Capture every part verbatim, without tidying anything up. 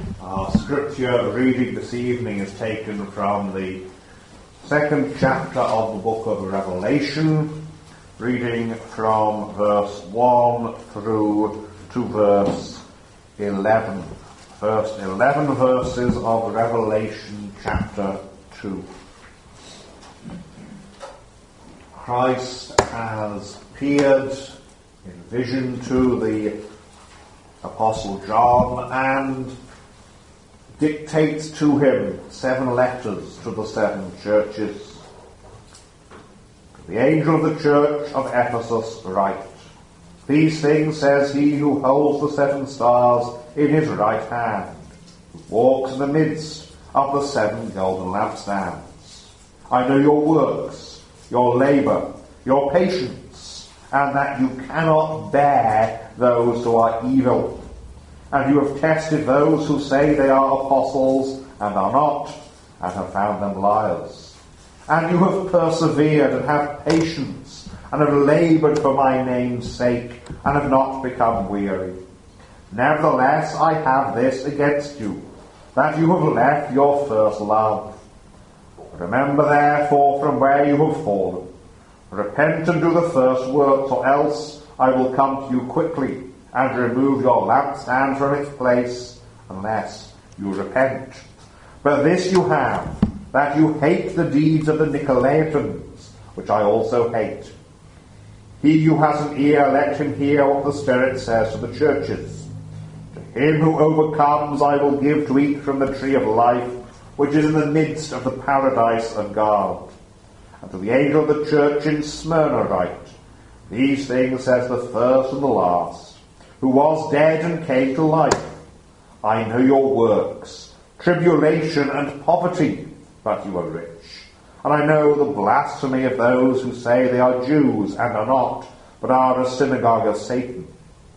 Our scripture reading this evening is taken from the second chapter of the book of Revelation, reading from verse one through to verse eleven. First eleven verses of Revelation chapter two. Christ has appeared in vision to the Apostle John and dictates to him seven letters to the seven churches. To the angel of the church of Ephesus write, "These things says he who holds the seven stars in his right hand, who walks in the midst of the seven golden lampstands. I know your works, your labour, your patience, and that you cannot bear those who are evil. And you have tested those who say they are apostles and are not, and have found them liars. And you have persevered and have patience, and have laboured for my name's sake, and have not become weary. Nevertheless, I have this against you, that you have left your first love. Remember therefore from where you have fallen. Repent and do the first works, or else I will come to you quickly, and remove your lampstand from its place, unless you repent. But this you have, that you hate the deeds of the Nicolaitans, which I also hate. He who has an ear, let him hear what the Spirit says to the churches. To him who overcomes I will give to eat from the tree of life, which is in the midst of the paradise of God. And to the angel of the church in Smyrna write, These things says the first and the last, who was dead and came to life. I know your works, tribulation and poverty, but you are rich. And I know the blasphemy of those who say they are Jews and are not, but are a synagogue of Satan.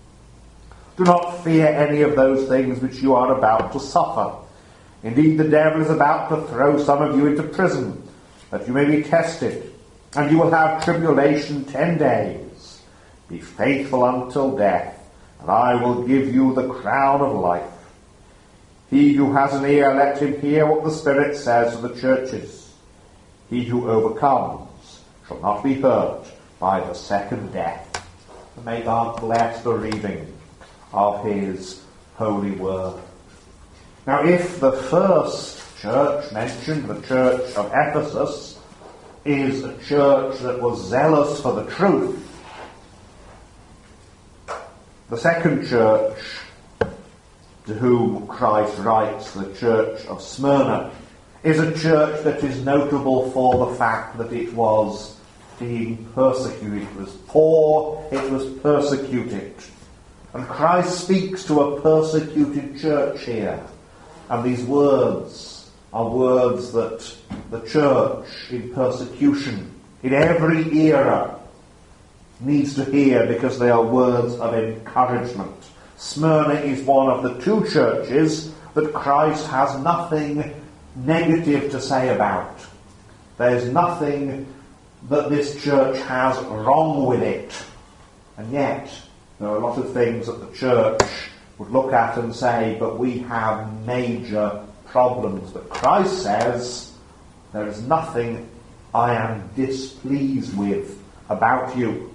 Do not fear any of those things which you are about to suffer. Indeed, the devil is about to throw some of you into prison, that you may be tested, and you will have tribulation ten days. Be faithful until death, and I will give you the crown of life. He who has an ear, let him hear what the Spirit says to the churches. He who overcomes shall not be hurt by the second death." And may God bless the reading of his holy word. Now, if the first church mentioned, the church of Ephesus, is a church that was zealous for the truth, the second church to whom Christ writes, the church of Smyrna, is a church that is notable for the fact that it was being persecuted. It was poor, it was persecuted. And Christ speaks to a persecuted church here. And these words are words that the church in persecution, in every era, needs to hear, because they are words of encouragement. Smyrna is one of the two churches that Christ has nothing negative to say about. There's nothing that this church has wrong with it. And yet, there are a lot of things that the church would look at and say, but we have major problems. But Christ says, there is nothing I am displeased with about you.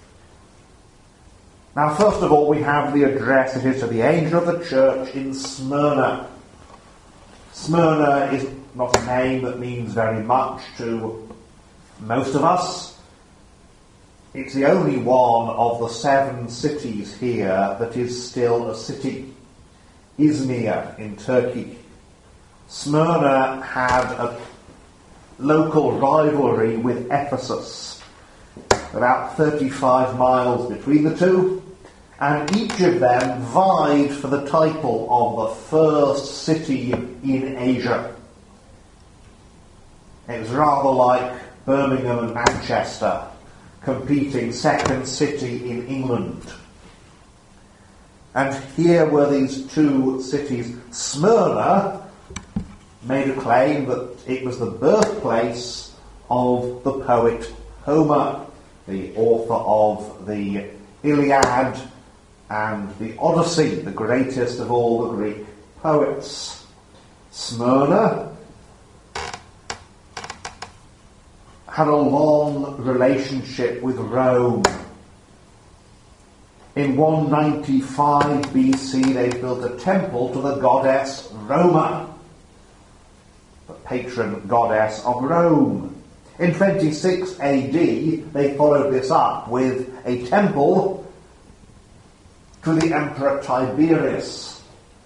Now, first of all, we have the address. It is to the angel of the church in Smyrna. Smyrna is not a name that means very much to most of us. It's the only one of the seven cities here that is still a city. Izmir in Turkey. Smyrna had a local rivalry with Ephesus. About thirty-five miles between the two, and each of them vied for the title of the first city in Asia. It was rather like Birmingham and Manchester competing second city in England. And here were these two cities. Smyrna made a claim that it was the birthplace of the poet Homer, the author of the Iliad and the Odyssey, the greatest of all the Greek poets. Smyrna had a long relationship with Rome. In one ninety-five B C, they built a temple to the goddess Roma, the patron goddess of Rome. In twenty-six A D, they followed this up with a temple to the Emperor Tiberius.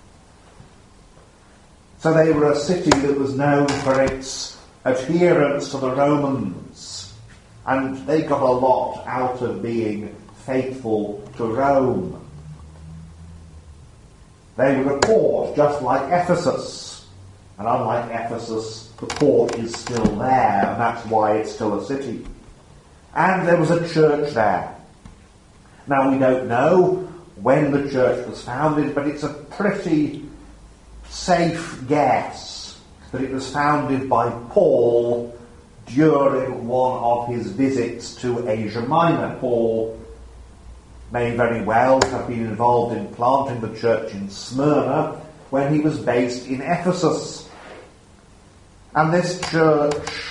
So they were a city that was known for its adherence to the Romans, and they got a lot out of being faithful to Rome. They were a port just like Ephesus, and unlike Ephesus, the port is still there, and that's why it's still a city. And there was a church there. Now, we don't know when the church was founded, but it's a pretty safe guess that it was founded by Paul during one of his visits to Asia Minor. Paul may very well have been involved in planting the church in Smyrna when he was based in Ephesus. And this church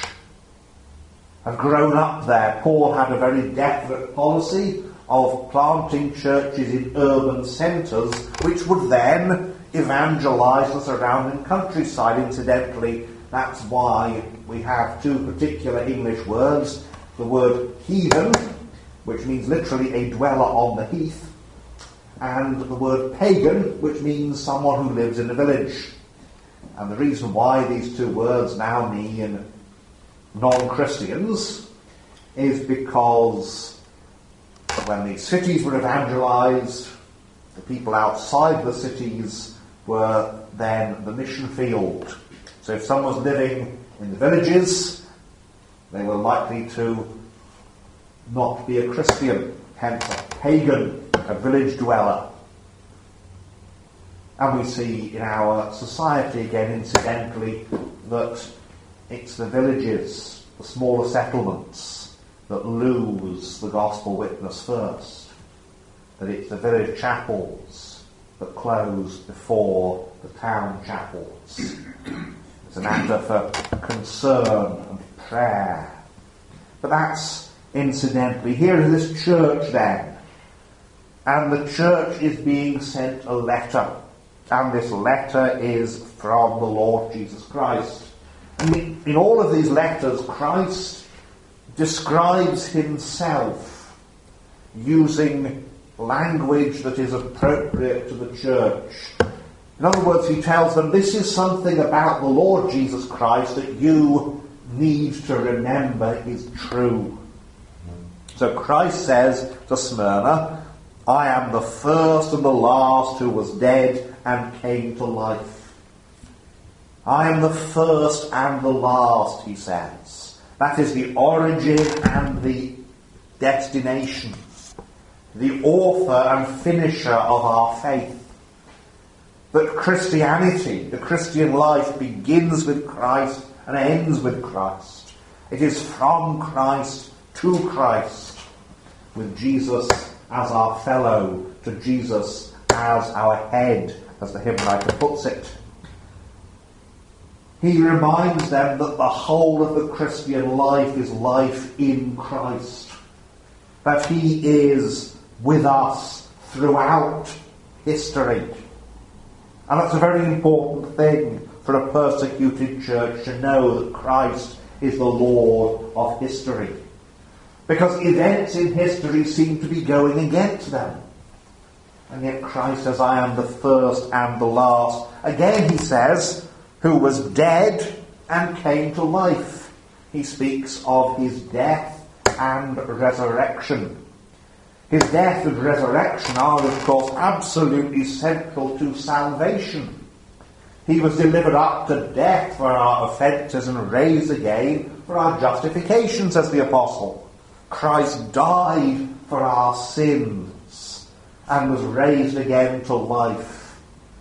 had grown up there. Paul had a very definite policy of planting churches in urban centres, which would then evangelise the surrounding countryside. Incidentally, that's why we have two particular English words, the word heathen, which means literally a dweller on the heath, and the word pagan, which means someone who lives in a village. And the reason why these two words now mean non-Christians is because when the cities were evangelised, the people outside the cities were then the mission field. So if someone was living in the villages, they were likely to not be a Christian, hence a pagan, a village dweller. And we see in our society, again incidentally, that it's the villages, the smaller settlements, that lose the gospel witness first. That it's the village chapels that close before the town chapels. It's a matter for concern and prayer. But that's incidentally. Here is this church then, and the church is being sent a letter, and this letter is from the Lord Jesus Christ. And in, in all of these letters, Christ describes himself using language that is appropriate to the church. In other words, he tells them, this is something about the Lord Jesus Christ that you need to remember is true. So Christ says to Smyrna, I am the first and the last who was dead and came to life. I am the first and the last, he says. That is the origin and the destination, the author and finisher of our faith. That Christianity, the Christian life, begins with Christ and ends with Christ. It is from Christ to Christ, with Jesus as our fellow, to Jesus as our head, as the hymn writer puts it. He reminds them that the whole of the Christian life is life in Christ, that he is with us throughout history. And that's a very important thing for a persecuted church to know, that Christ is the Lord of history. Because events in history seem to be going against them. And yet Christ says, I am the first and the last. Again he says, who was dead and came to life. He speaks of his death and resurrection. His death and resurrection are, of course, absolutely central to salvation. He was delivered up to death for our offences and raised again for our justification, says the Apostle. Christ died for our sins and was raised again to life.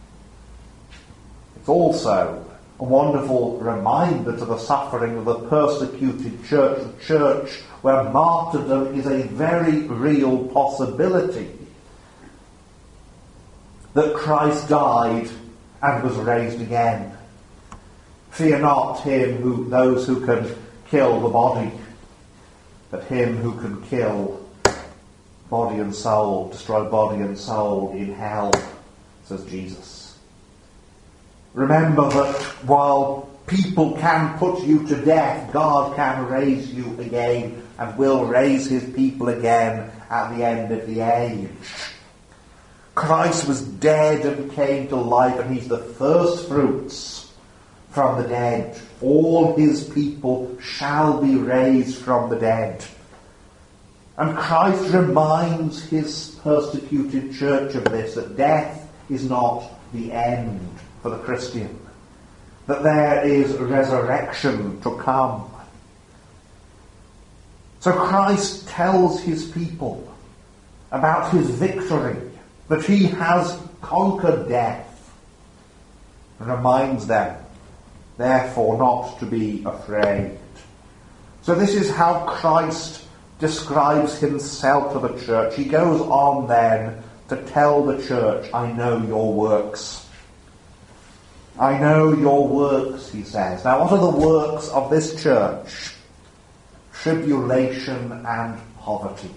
It's also a wonderful reminder to the suffering of the persecuted church, the church where martyrdom is a very real possibility. That Christ died and was raised again. Fear not him who those who can kill the body, but him who can kill body and soul, destroy body and soul in hell, says Jesus. Remember that while people can put you to death, God can raise you again and will raise his people again at the end of the age. Christ was dead and came to life, and he's the first fruits from the dead. All his people shall be raised from the dead. And Christ reminds his persecuted church of this, that death is not the end for the Christian, that there is resurrection to come. So Christ tells his people about his victory, that he has conquered death, and reminds them, therefore, not to be afraid. So this is how Christ describes himself to the church. He goes on then to tell the church, I know your works. I know your works, he says. Now, what are the works of this church? Tribulation and poverty.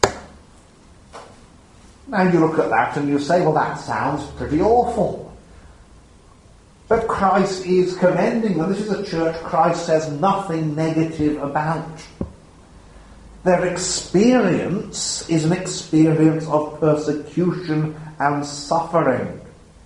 Now you look at that and you say, well, that sounds pretty awful. But Christ is commending them. This is a church Christ says nothing negative about. Their experience is an experience of persecution and suffering.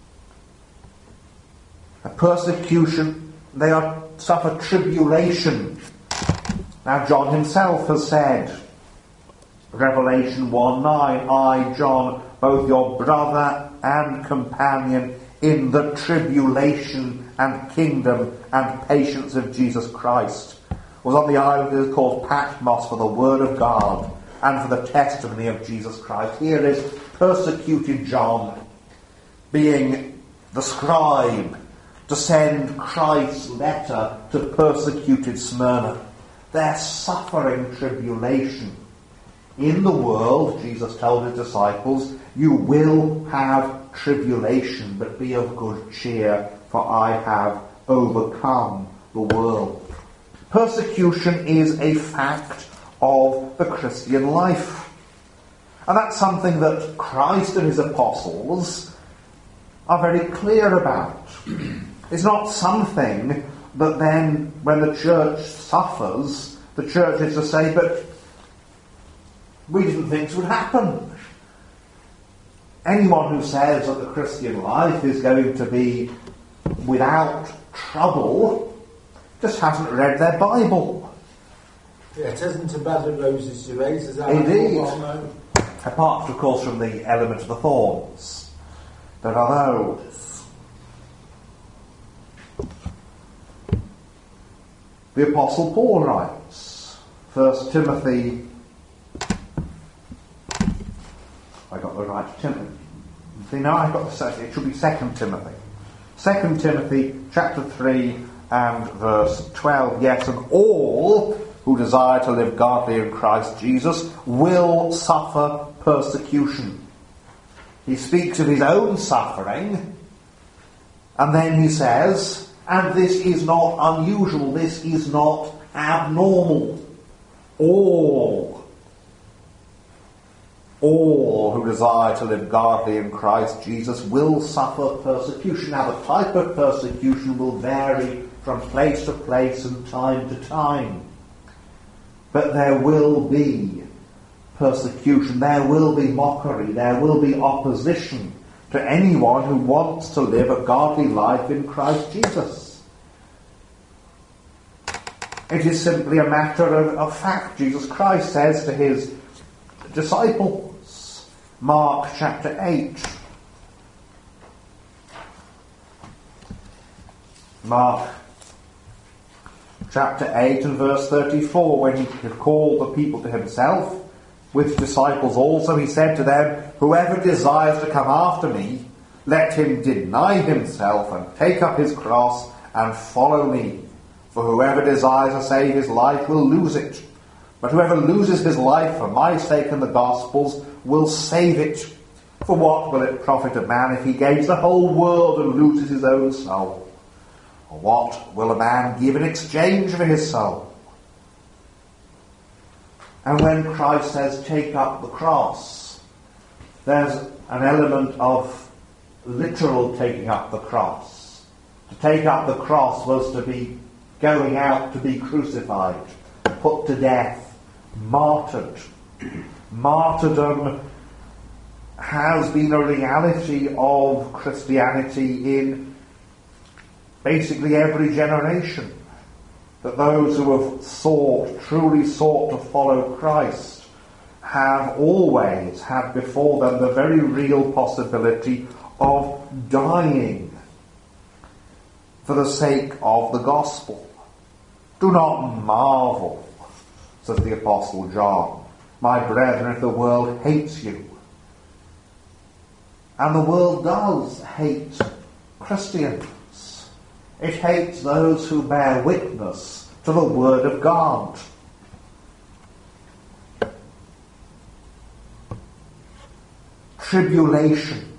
A persecution, they are suffer tribulation. Now John himself has said, Revelation one nine, I, John, both your brother and companion in the tribulation and kingdom and patience of Jesus Christ, was on the island called Patmos for the word of God and for the testimony of Jesus Christ. Here is persecuted John being the scribe to send Christ's letter to persecuted Smyrna. They're suffering tribulation. In the world, Jesus told his disciples, you will have tribulation, but be of good cheer, for I have overcome the world. Persecution is a fact of the Christian life. And that's something that Christ and his apostles are very clear about. It's not something that then, when the church suffers, the church is to say, but we didn't think this would happen. Anyone who says that the Christian life is going to be without trouble just hasn't read their Bible. Yeah, it isn't a bed of roses to raise, is that? Indeed. Well, apart, of course, from the element of the thorns. There are those. The Apostle Paul writes, First Timothy, I got the right Timothy. See, now I've got the second, it should be Second Timothy. Second Timothy, chapter three and verse twelve. Yes, and all who desire to live godly in Christ Jesus will suffer persecution. He speaks of his own suffering, and then he says, and this is not unusual, this is not abnormal. All, all who desire to live godly in Christ Jesus will suffer persecution. Now, the type of persecution will vary from place to place and time to time. But there will be persecution, there will be mockery, there will be opposition to anyone who wants to live a godly life in Christ Jesus. It is simply a matter of, of fact. Jesus Christ says to his disciples, Mark chapter eight. Mark chapter eight and verse thirty-four, when he had called the people to himself, with disciples also, he said to them, whoever desires to come after me, let him deny himself and take up his cross and follow me. For whoever desires to save his life will lose it. But whoever loses his life for my sake and the gospel's will save it. For what will it profit a man if he gains the whole world and loses his own soul? Or what will a man give in exchange for his soul? And when Christ says, take up the cross, there's an element of literal taking up the cross. To take up the cross was to be going out to be crucified, put to death, martyred. Martyrdom has been a reality of Christianity in basically every generation. That those who have sought, truly sought to follow Christ, have always had before them the very real possibility of dying for the sake of the gospel. Do not marvel, says the Apostle John, my brethren, if the world hates you. And the world does hate Christians. It hates those who bear witness to the Word of God. Tribulation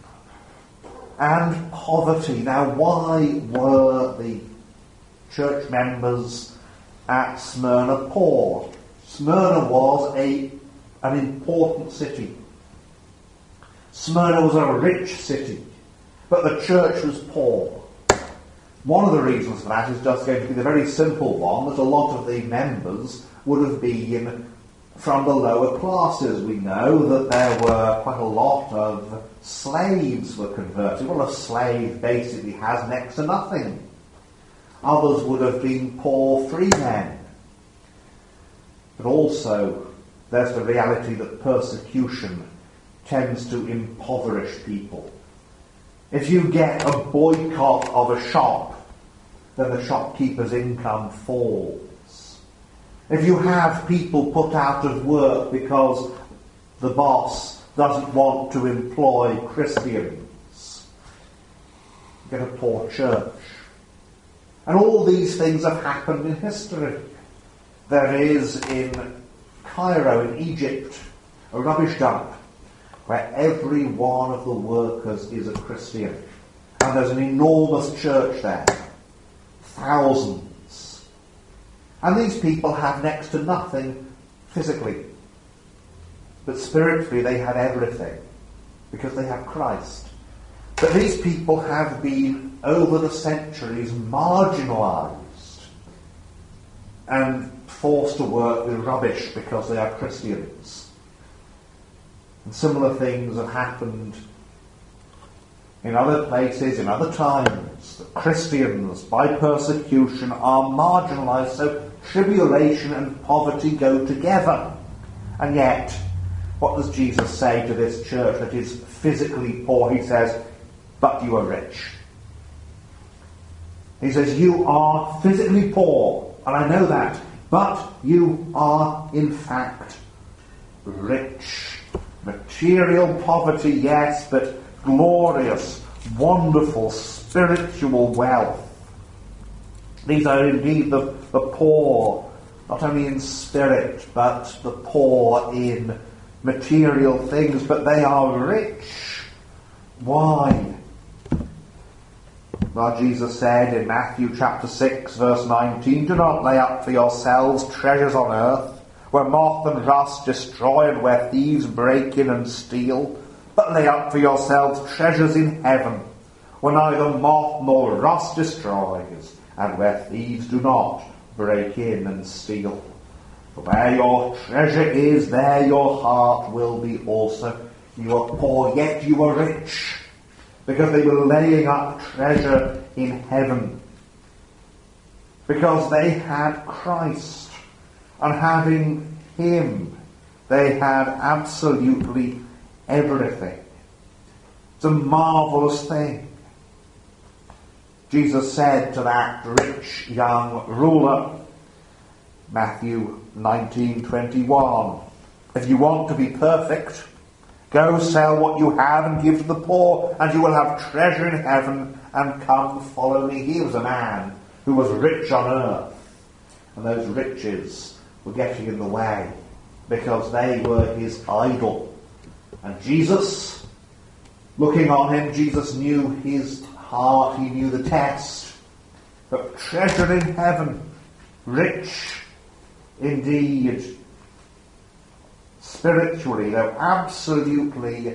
and poverty. Now, why were the church members at Smyrna poor? Smyrna was a, an important city. Smyrna was a rich city, but the church was poor. One of the reasons for that is just going to be the very simple one, that a lot of the members would have been from the lower classes. We know that there were quite a lot of slaves were converted. Well, a slave basically has next to nothing. Others would have been poor freemen. But also, there's the reality that persecution tends to impoverish people. If you get a boycott of a shop, then the shopkeeper's income falls. If you have people put out of work because the boss doesn't want to employ Christians, you get a poor church. And all these things have happened in history. There is in Cairo, in Egypt, a rubbish dump where every one of the workers is a Christian. And there's an enormous church there. Thousands. And these people have next to nothing physically. But spiritually they have everything, because they have Christ. But these people have been, over the centuries, marginalised and forced to work with rubbish because they are Christians. And similar things have happened in other places, in other times. That Christians, by persecution, are marginalised. So tribulation and poverty go together. And yet, what does Jesus say to this church that is physically poor? He says, but you are rich. He says, you are physically poor, and I know that, but you are in fact rich. Material poverty, yes, but glorious, wonderful, spiritual wealth. These are indeed the, the poor, not only in spirit, but the poor in material things, but they are rich. Why? Well, Jesus said in Matthew chapter six, verse nineteen, do not lay up for yourselves treasures on earth, where moth and rust destroy and where thieves break in and steal, but lay up for yourselves treasures in heaven, where neither moth nor rust destroys, and where thieves do not break in and steal. For where your treasure is, there your heart will be also. You are poor, yet you are rich, because they were laying up treasure in heaven, because they had Christ. And having him, they had absolutely everything. It's a marvellous thing. Jesus said to that rich young ruler, Matthew nineteen twenty-one, if you want to be perfect, go sell what you have and give to the poor, and you will have treasure in heaven, and come follow me. He was a man who was rich on earth, and those riches were getting in the way because they were his idol. And Jesus Looking on him, Jesus knew his heart, he knew the test. But treasure in heaven, rich indeed, spiritually, though absolutely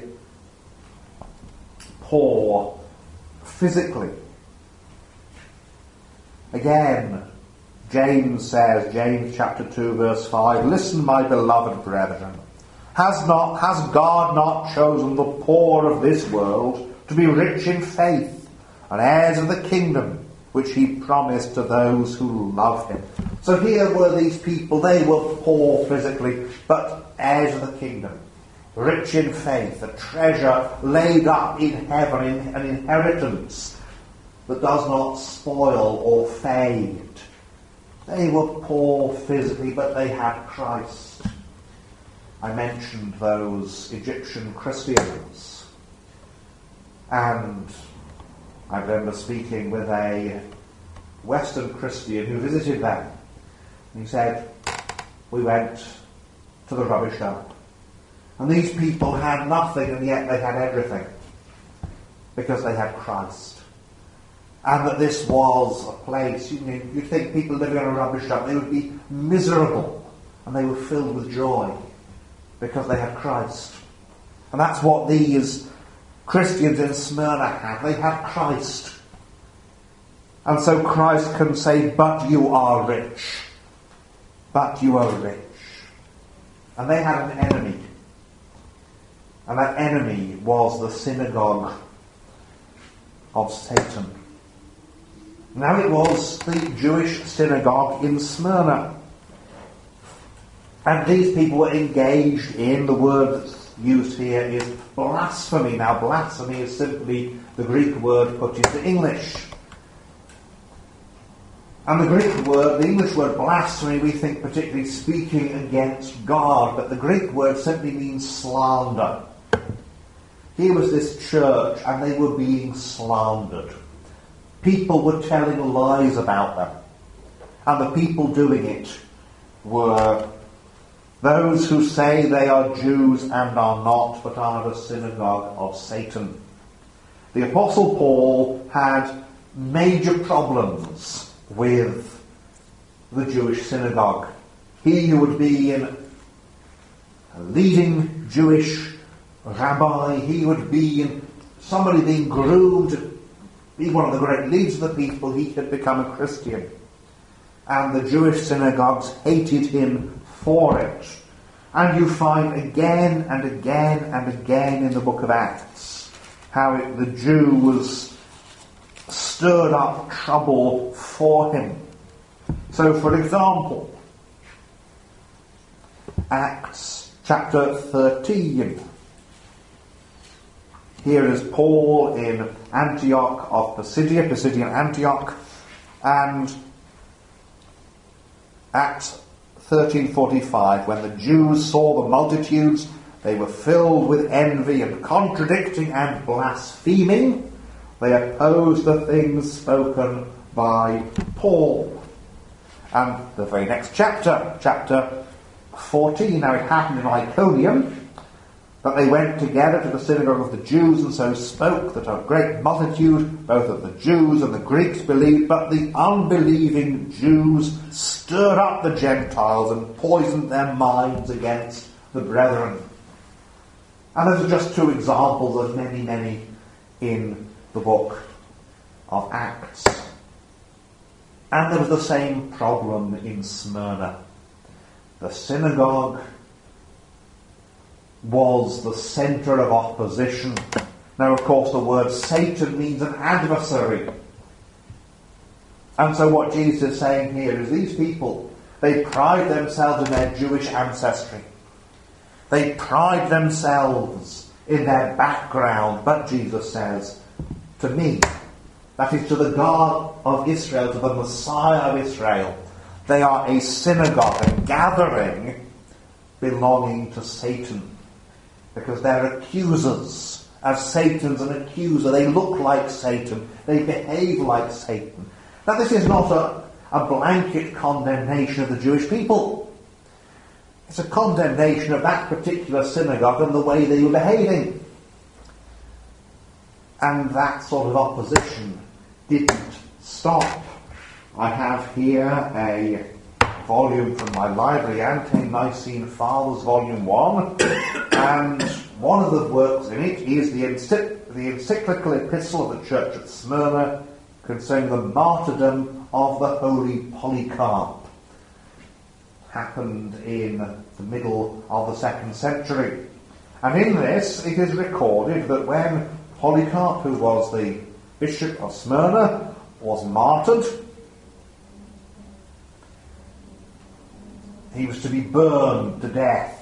poor physically. Again, James says, James chapter two verse five, "Listen, my beloved brethren, has not has God not chosen the poor of this world to be rich in faith and heirs of the kingdom which he promised to those who love him?" So here were these people, they were poor physically, but heirs of the kingdom, rich in faith, a treasure laid up in heaven, an inheritance that does not spoil or fade. They were poor physically, but they had Christ. I mentioned those Egyptian Christians, and I remember speaking with a Western Christian who visited them. He said, "We went to the rubbish dump, and these people had nothing, and yet they had everything, because they had Christ." And that this was a place, you know, you'd think people living on a rubbish dump, they would be miserable, and they were filled with joy, because they had Christ. And that's what these Christians in Smyrna had. They had Christ. And so Christ can say, "But you are rich. But you are rich." And they had an enemy. And that enemy was the synagogue of Satan. Now it was the Jewish synagogue in Smyrna. And these people were engaged in, the word that's used here is blasphemy. Now blasphemy is simply the Greek word put into English. And the Greek word, the English word blasphemy, we think particularly speaking against God, but the Greek word simply means slander. Here was this church, and they were being slandered. People were telling lies about them. And the people doing it were those who say they are Jews and are not, but are the synagogue of Satan. The Apostle Paul had major problems with the Jewish synagogue. He who would be in a leading Jewish rabbi, he would be in somebody being groomed to be one of the great leaders of the people, he had become a Christian. And the Jewish synagogues hated him for it. And you find again and again and again in the book of Acts how it, the Jews stirred up trouble for him. So, for example, Acts chapter thirteen. Here is Paul in Antioch of Pisidia, Pisidian Antioch, and Acts thirteen forty-five, when the Jews saw the multitudes, they were filled with envy and contradicting and blaspheming. They opposed the things spoken by Paul. And the very next chapter, chapter fourteen, now it happened in Iconium, that they went together to the synagogue of the Jews, and so spoke, that a great multitude, both of the Jews and the Greeks, believed, but the unbelieving Jews stirred up the Gentiles and poisoned their minds against the brethren. And those are just two examples of many, many in the book of Acts. And there was the same problem in Smyrna. The synagogue was the centre of opposition. Now, of course, the word Satan means an adversary. And so what Jesus is saying here is these people, they pride themselves in their Jewish ancestry. They pride themselves in their background. But Jesus says, to me, that is to the God of Israel, to the Messiah of Israel, they are a synagogue, a gathering belonging to Satan. Because they're accusers. As Satan's an accuser, they look like Satan. They behave like Satan. Now this is not a, a blanket condemnation of the Jewish people. It's a condemnation of that particular synagogue and the way they were behaving. And that sort of opposition didn't stop. I have here a volume from my library, Ante-Nicene Fathers, Volume one, and one of the works in it is the, ency- the encyclical epistle of the Church at Smyrna concerning the martyrdom of the Holy Polycarp. Happened in the middle of the second century. And in this it is recorded that when Polycarp, who was the Bishop of Smyrna, was martyred, he was to be burned to death.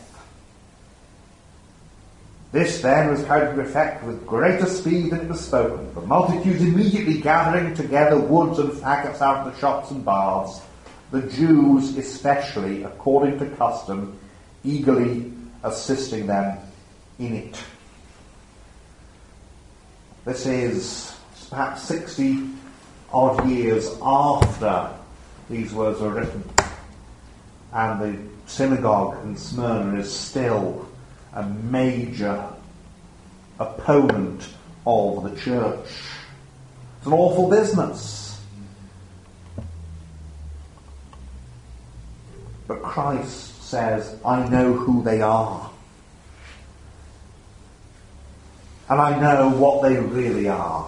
This then was carried into effect with greater speed than it was spoken, the multitudes immediately gathering together woods and faggots out of the shops and baths, the Jews especially, according to custom, eagerly assisting them in it. This is perhaps sixty odd years after these words were written, and the synagogue in Smyrna is still a major opponent of the church. It's an awful business. But Christ says, I know who they are. And I know what they really are.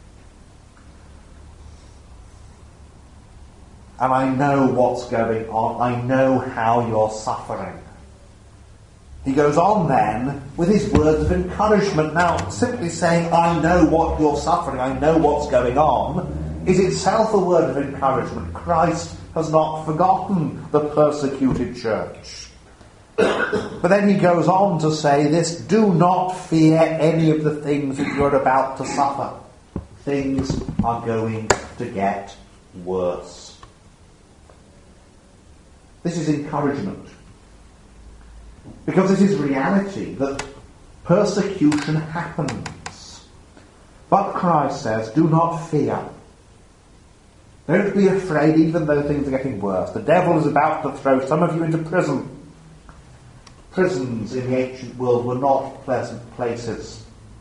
And I know what's going on. I know how you're suffering. He goes on then with his words of encouragement. Now, simply saying, I know what you're suffering, I know what's going on, is itself a word of encouragement. Christ has not forgotten the persecuted church. But then he goes on to say this, do not fear any of the things that you're about to suffer. Things are going to get worse. This is encouragement. Because it is reality that persecution happens. But Christ says, do not fear. Don't be afraid even though things are getting worse. The devil is about to throw some of you into prison. Prisons in the ancient world were not pleasant places.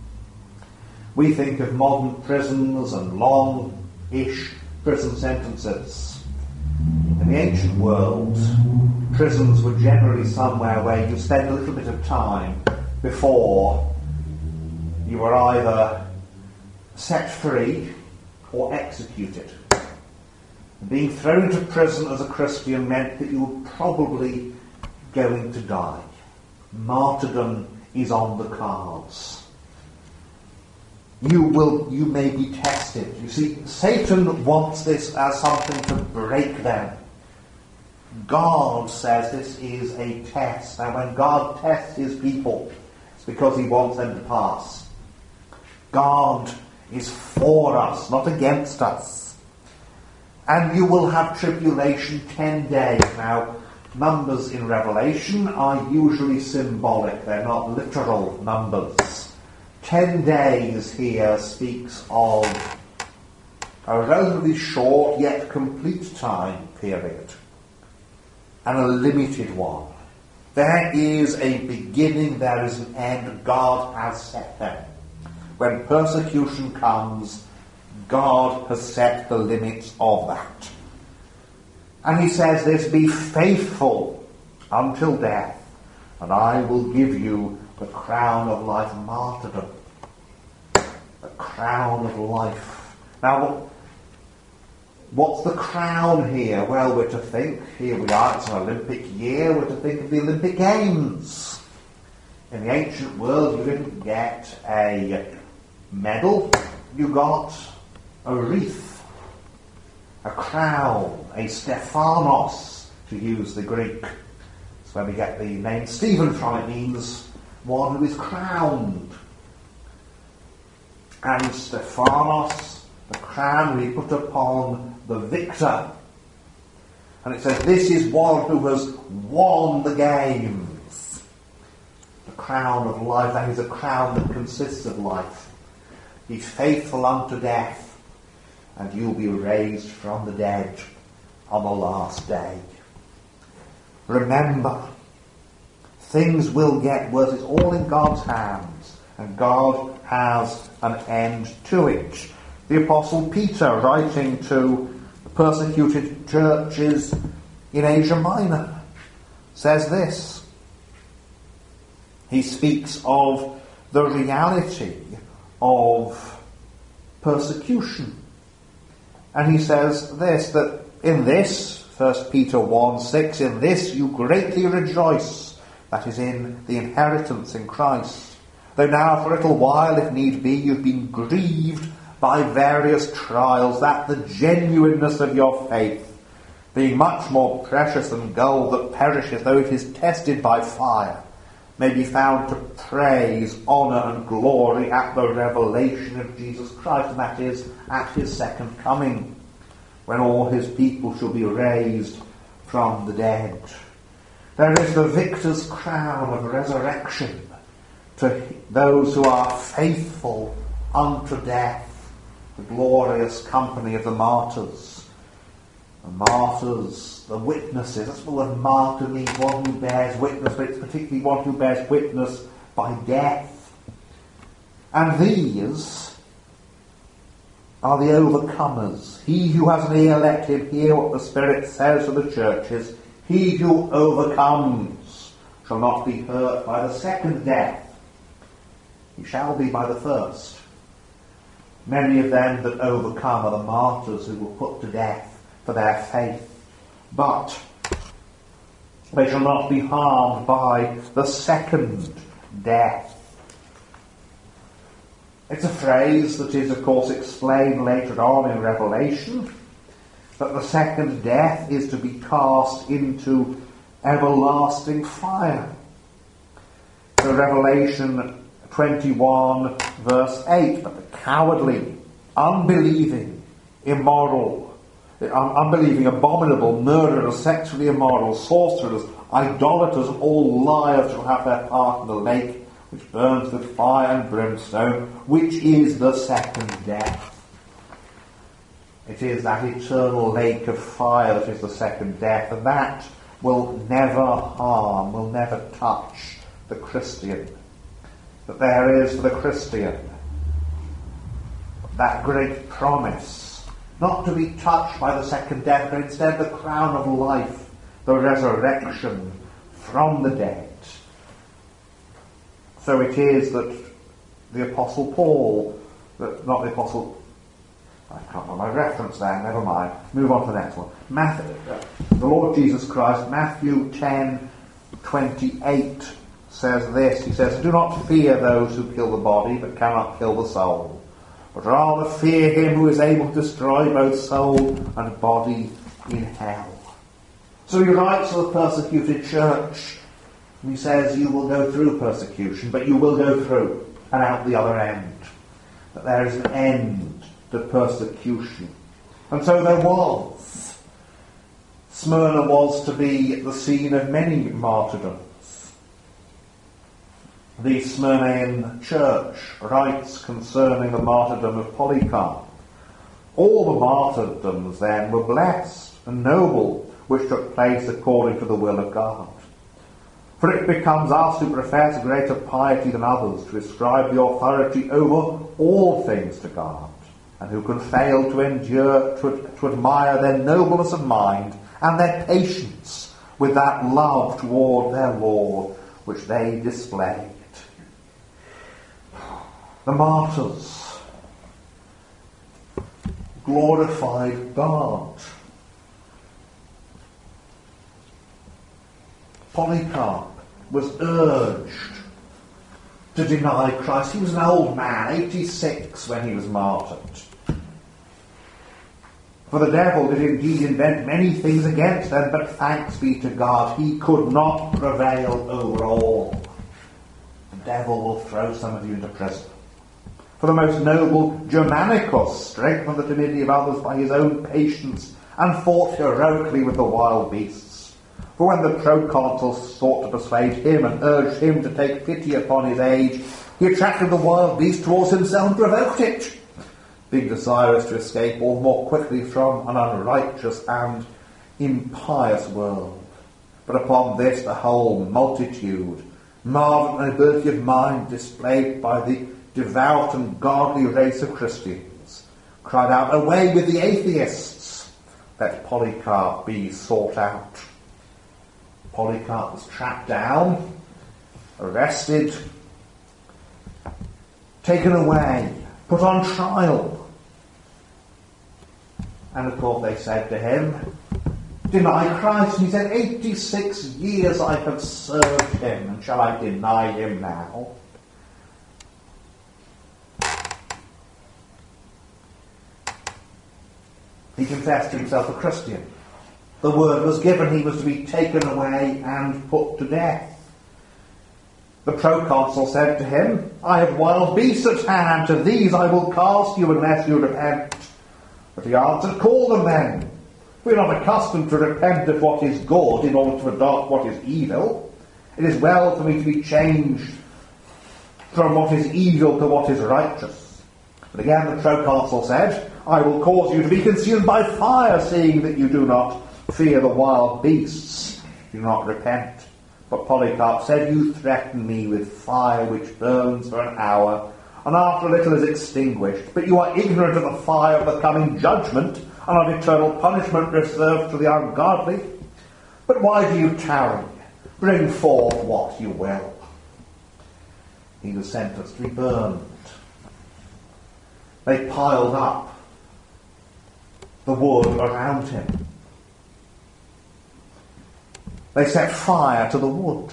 We think of modern prisons and long-ish prison sentences. In the ancient world, prisons were generally somewhere where you spend a little bit of time before you were either set free or executed. Being thrown into prison as a Christian meant that you were probably going to die. Martyrdom is on the cards. You will, you may be tested. You see, Satan wants this as something to break them. God says this is a test. And when God tests his people, it's because he wants them to pass. God is for us, not against us. And you will have tribulation ten days. Now, numbers in Revelation are usually symbolic. They're not literal numbers. Ten days here speaks of a relatively short yet complete time period. And a limited one. There is a beginning, there is an end. God has set them. When persecution comes, God has set the limits of that. And he says this, be faithful until death, and I will give you the crown of life, martyrdom. The crown of life. Now, what's the crown here? Well, we're to think, here we are, it's an Olympic year, we're to think of the Olympic Games. In the ancient world, you didn't get a medal, you got a wreath, a crown, a Stephanos, to use the Greek. That's where we get the name Stephen from. It means one who is crowned. And Stephanos, the crown we put upon the victor. And it says, this is one who has won the games. The crown of life, that is a crown that consists of life. Be faithful unto death, and you'll be raised from the dead on the last day. Remember, things will get worse. It's all in God's hands, and God has an end to it. The Apostle Peter, writing to persecuted churches in Asia Minor, says this. He speaks of the reality of persecution. And he says this, that in this, First Peter one six, in this you greatly rejoice, that is in the inheritance in Christ. Though now for a little while, if need be, you've been grieved by various trials, that the genuineness of your faith, being much more precious than gold that perisheth, though it is tested by fire, may be found to praise, honour and glory at the revelation of Jesus Christ, and that is at his second coming, when all his people shall be raised from the dead. There is the victor's crown of resurrection to those who are faithful unto death, the glorious company of the martyrs. The martyrs, the witnesses, that's what the word martyr means, one who bears witness, but it's particularly one who bears witness by death. And these are the overcomers. He who has an ear, let him hear what the Spirit says to the churches. He who overcomes shall not be hurt by the second death. He shall be by the first. Many of them that overcome are the martyrs who were put to death for their faith. But they shall not be harmed by the second death. It's a phrase that is, of course, explained later on in Revelation, that the second death is to be cast into everlasting fire. So Revelation twenty-one, verse eight, but the cowardly, unbelieving, immoral, unbelieving, abominable, murderers, sexually immoral, sorcerers, idolaters, and all liars shall have their part in the lake which burns with fire and brimstone, which is the second death. It is that eternal lake of fire that is the second death, and that will never harm, will never touch the Christian. That there is for the Christian that great promise, not to be touched by the second death, but instead the crown of life, the resurrection from the dead. So it is that the Apostle Paul, that not the Apostle, I can't remember my reference there, never mind, move on to the next one. Matthew, uh, the Lord Jesus Christ, Matthew ten twenty-eight says this, he says, do not fear those who kill the body, but cannot kill the soul, but rather fear him who is able to destroy both soul and body in hell. So he writes to the persecuted church, and he says, you will go through persecution, but you will go through and out the other end. That there is an end to persecution. And so there was. Smyrna was to be the scene of many martyrdoms. The Smyrnaean church writes concerning the martyrdom of Polycarp. All the martyrdoms then were blessed and noble, which took place according to the will of God. For it becomes us who profess greater piety than others to ascribe the authority over all things to God, and who can fail to endure, to, to admire their nobleness of mind and their patience with that love toward their Lord which they displayed. The martyrs glorified God. Polycarp was urged to deny Christ. He was an old man, eighty-six, when he was martyred. For the devil did indeed invent many things against them, but thanks be to God, he could not prevail over all. The devil will throw some of you into prison. For the most noble Germanicus strengthened the timidity of others by his own patience and fought heroically with the wild beasts. For when the proconsuls sought to persuade him and urged him to take pity upon his age, he attracted the wild beast towards himself and provoked it, being desirous to escape all more quickly from an unrighteous and impious world. But upon this the whole multitude marvelled at the ability of mind displayed by the devout and godly race of Christians, cried out, "Away with the atheists! Let Polycarp be sought out." Polycarp was tracked down, arrested, taken away, put on trial. And of course they said to him, "Deny Christ." And he said, eighty-six years I have served him, and shall I deny him now?" He confessed himself a Christian. The word was given, he was to be taken away and put to death. The proconsul said to him, "I have wild beasts at hand, to these I will cast you unless you repent." But he answered, "Call them then. We are not accustomed to repent of what is good in order to adopt what is evil. It is well for me to be changed from what is evil to what is righteous." But again the proconsul said, "I will cause you to be consumed by fire, seeing that you do not fear the wild beasts, do not repent." But Polycarp said, "You threaten me with fire which burns for an hour, and after a little is extinguished. But you are ignorant of the fire of the coming judgment, and of eternal punishment reserved to the ungodly. But why do you tarry? Bring forth what you will." He was sentenced to be burned. They piled up the wood around him. They set fire to the wood.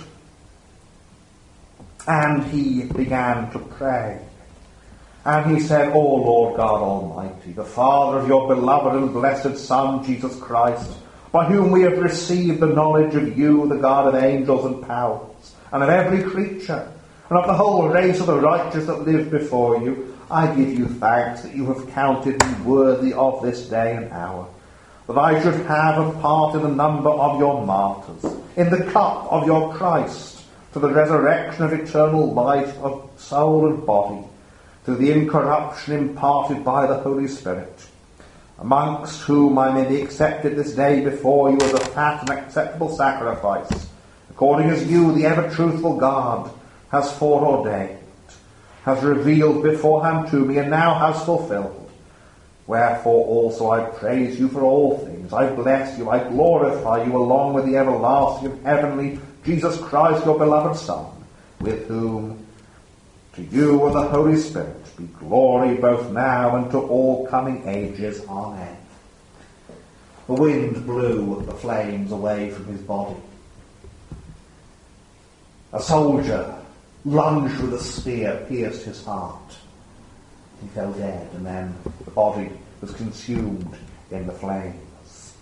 And he began to pray. And he said, "O Lord God Almighty, the Father of your beloved and blessed Son, Jesus Christ, by whom we have received the knowledge of you, the God of angels and powers, and of every creature, and of the whole race of the righteous that live before you, I give you thanks that you have counted me worthy of this day and hour, that I should have a part in the number of your martyrs, in the cup of your Christ, to the resurrection of eternal life of soul and body, through the incorruption imparted by the Holy Spirit, amongst whom I may be accepted this day before you as a fat and acceptable sacrifice, according as you, the ever-truthful God, has foreordained, has revealed beforehand to me, and now has fulfilled. Wherefore also I praise you for all things. I bless you, I glorify you, along with the everlasting and heavenly Jesus Christ, your beloved Son, with whom to you and the Holy Spirit be glory both now and to all coming ages. Amen. The wind blew the flames away from his body. A soldier lunged with a spear, pierced his heart. He fell dead, and then the body was consumed in the flames.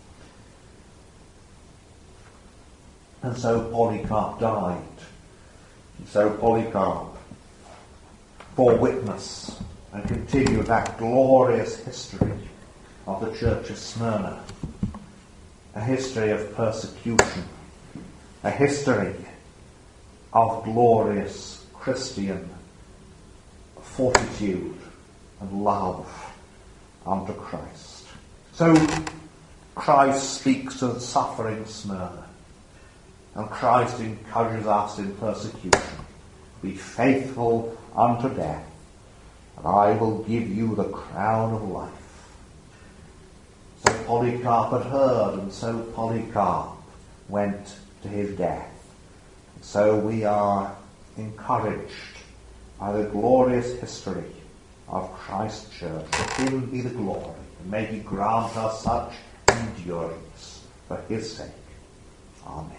And so Polycarp died. And so Polycarp bore witness and continued that glorious history of the Church of Smyrna, a history of persecution, a history of glorious Christian fortitude and love unto Christ. So Christ speaks to the suffering Smyrna, and Christ encourages us in persecution. Be faithful unto death, and I will give you the crown of life. So Polycarp had heard, and so Polycarp went to his death. And so we are encouraged by the glorious history of Christ's church. To him be the glory, and may he grant us such endurance for his sake. Amen.